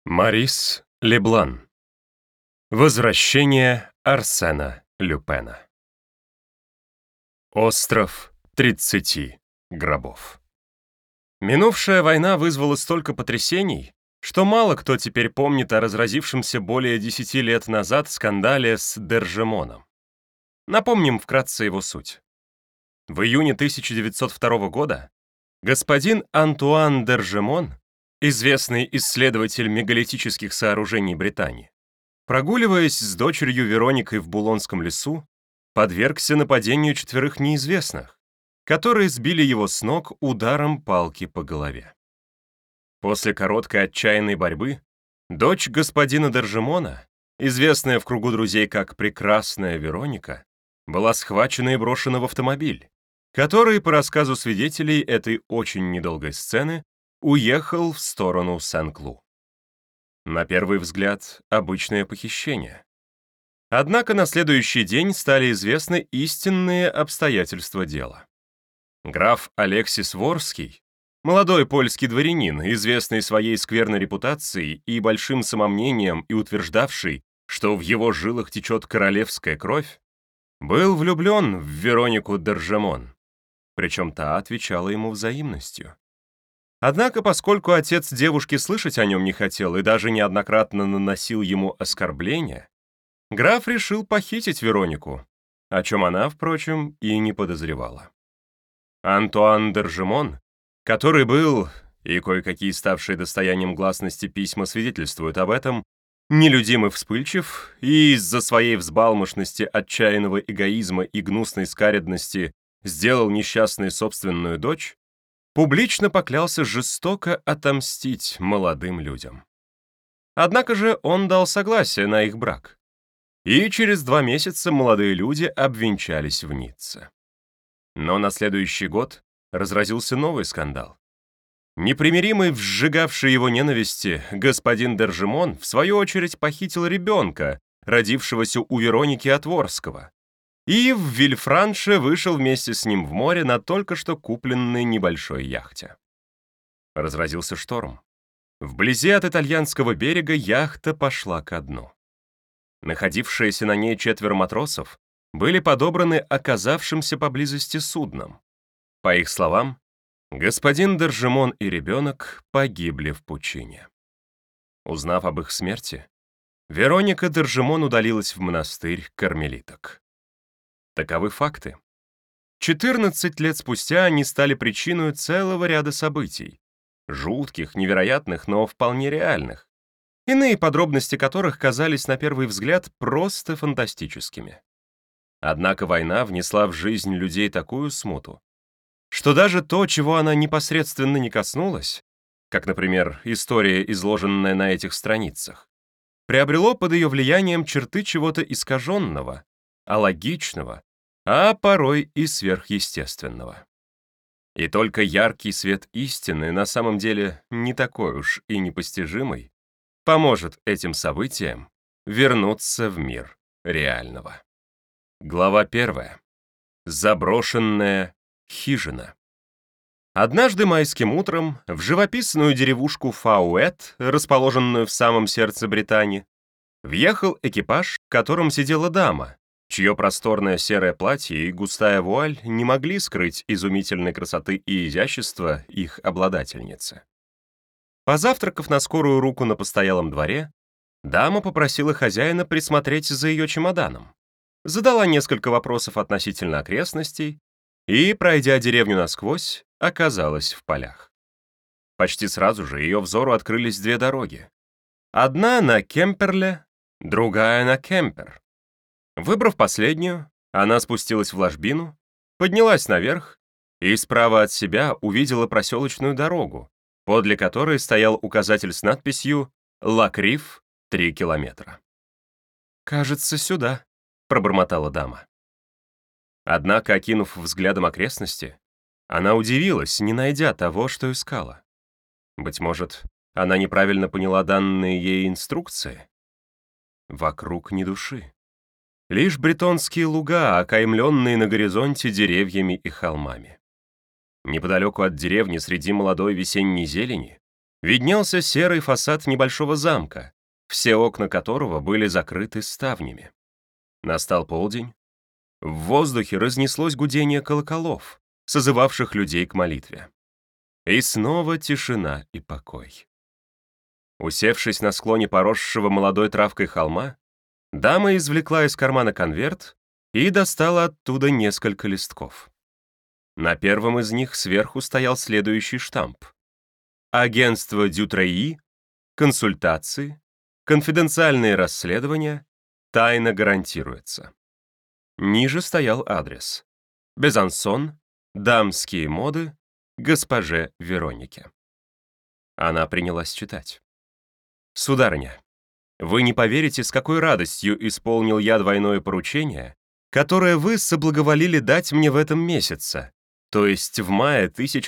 Марис Леблан. Возвращение Арсена Люпена. Остров 30 гробов. Минувшая война вызвала столько потрясений, что мало кто теперь помнит о разразившемся более 10 лет назад скандале с Д'Эржемоном. Напомним вкратце его суть. В июне 1902 года господин Антуан Д'Эржемон, известный исследователь мегалитических сооружений Британии, прогуливаясь с дочерью Вероникой в Булонском лесу, подвергся нападению 4 неизвестных, которые сбили его с ног ударом палки по голове. После короткой отчаянной борьбы дочь господина Д'Эржемона, известная в кругу друзей как «Прекрасная Вероника», была схвачена и брошена в автомобиль, который, по рассказу свидетелей этой очень недолгой сцены, уехал в сторону Сен-Клу. На первый взгляд, обычное похищение. Однако на следующий день стали известны истинные обстоятельства дела. Граф Алексис Ворский, молодой польский дворянин, известный своей скверной репутацией и большим самомнением и утверждавший, что в его жилах течет королевская кровь, был влюблен в Веронику Д'Эржемон, причем та отвечала ему взаимностью. Однако, поскольку отец девушки слышать о нем не хотел и даже неоднократно наносил ему оскорбления, граф решил похитить Веронику, о чем она, впрочем, и не подозревала. Антуан Д'Эржемон, который был, и кое-какие ставшие достоянием гласности письма свидетельствуют об этом, нелюдим и вспыльчив, и из-за своей взбалмошности, отчаянного эгоизма и гнусной скаредности сделал несчастной собственную дочь, публично поклялся жестоко отомстить молодым людям. Однако же он дал согласие на их брак, и через 2 месяца молодые люди обвенчались в Ницце. Но на следующий год разразился новый скандал. Непримиримый, сжигавший его ненависти, господин Д'Эржемон в свою очередь похитил ребенка, родившегося у Вероники от Ворского, и в Вильфранше вышел вместе с ним в море на только что купленной небольшой яхте. Разразился шторм. Вблизи от итальянского берега яхта пошла ко дну. Находившиеся на ней 4 матросов были подобраны оказавшимся поблизости судном. По их словам, господин Д'Эржемон и ребенок погибли в пучине. Узнав об их смерти, Вероника Д'Эржемон удалилась в монастырь кармелиток. Таковы факты. 14 лет спустя они стали причиной целого ряда событий, жутких, невероятных, но вполне реальных, иные подробности которых казались на первый взгляд просто фантастическими. Однако война внесла в жизнь людей такую смуту, что даже то, чего она непосредственно не коснулась, как, например, история, изложенная на этих страницах, приобрело под ее влиянием черты чего-то искаженного, алогичного, а порой и сверхъестественного. И только яркий свет истины, на самом деле не такой уж и непостижимый, поможет этим событиям вернуться в мир реального. Глава 1. Заброшенная хижина. Однажды майским утром в живописную деревушку Фауэт, расположенную в самом сердце Британии, въехал экипаж, в котором сидела дама, чье просторное серое платье и густая вуаль не могли скрыть изумительной красоты и изящества их обладательницы. Позавтракав на скорую руку на постоялом дворе, дама попросила хозяина присмотреть за ее чемоданом, задала несколько вопросов относительно окрестностей и, пройдя деревню насквозь, оказалась в полях. Почти сразу же ее взору открылись 2 дороги. Одна на Кемперле, другая на Кемпер. Выбрав последнюю, она спустилась в ложбину, поднялась наверх и справа от себя увидела проселочную дорогу, подле которой стоял указатель с надписью «Лакриф, 3 километра». «Кажется, сюда», — пробормотала дама. Однако, окинув взглядом окрестности, она удивилась, не найдя того, что искала. Быть может, она неправильно поняла данные ей инструкции? Вокруг ни души. Лишь бретонские луга, окаймленные на горизонте деревьями и холмами. Неподалеку от деревни, среди молодой весенней зелени, виднелся серый фасад небольшого замка, все окна которого были закрыты ставнями. Настал полдень. В воздухе разнеслось гудение колоколов, созывавших людей к молитве. И снова тишина и покой. Усевшись на склоне поросшего молодой травкой холма, дама извлекла из кармана конверт и достала оттуда несколько листков. На первом из них сверху стоял следующий штамп. Агентство Дютреи, консультации, конфиденциальные расследования, тайна гарантируется. Ниже стоял адрес. Безансон, дамские моды, госпоже Веронике. Она принялась читать. «Сударыня, вы не поверите, с какой радостью исполнил я двойное поручение, которое вы соблаговолили дать мне в этом месяце, то есть в мае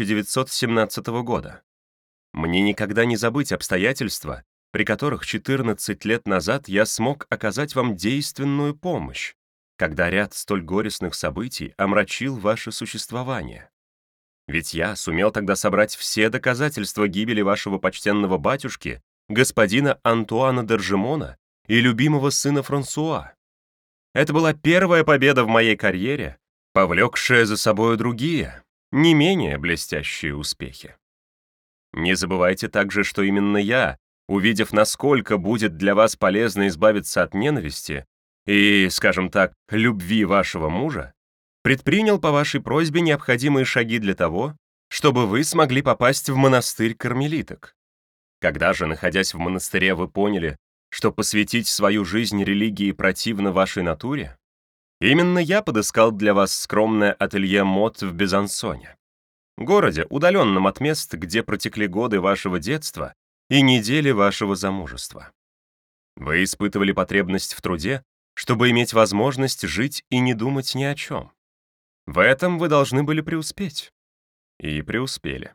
1917 года. Мне никогда не забыть обстоятельства, при которых 14 лет назад я смог оказать вам действенную помощь, когда ряд столь горестных событий омрачил ваше существование. Ведь я сумел тогда собрать все доказательства гибели вашего почтенного батюшки, господина Антуана Д'Аржемона и любимого сына Франсуа. Это была первая победа в моей карьере, повлекшая за собою другие, не менее блестящие успехи. Не забывайте также, что именно я, увидев, насколько будет для вас полезно избавиться от ненависти и, скажем так, любви вашего мужа, предпринял по вашей просьбе необходимые шаги для того, чтобы вы смогли попасть в монастырь кармелиток. Когда же, находясь в монастыре, вы поняли, что посвятить свою жизнь религии противно вашей натуре, именно я подыскал для вас скромное ателье мод в Безансоне, городе, удаленном от мест, где протекли годы вашего детства и недели вашего замужества. Вы испытывали потребность в труде, чтобы иметь возможность жить и не думать ни о чем. В этом вы должны были преуспеть. И преуспели.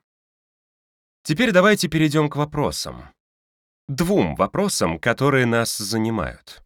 Теперь давайте перейдем к вопросам. Двум вопросам, которые нас занимают.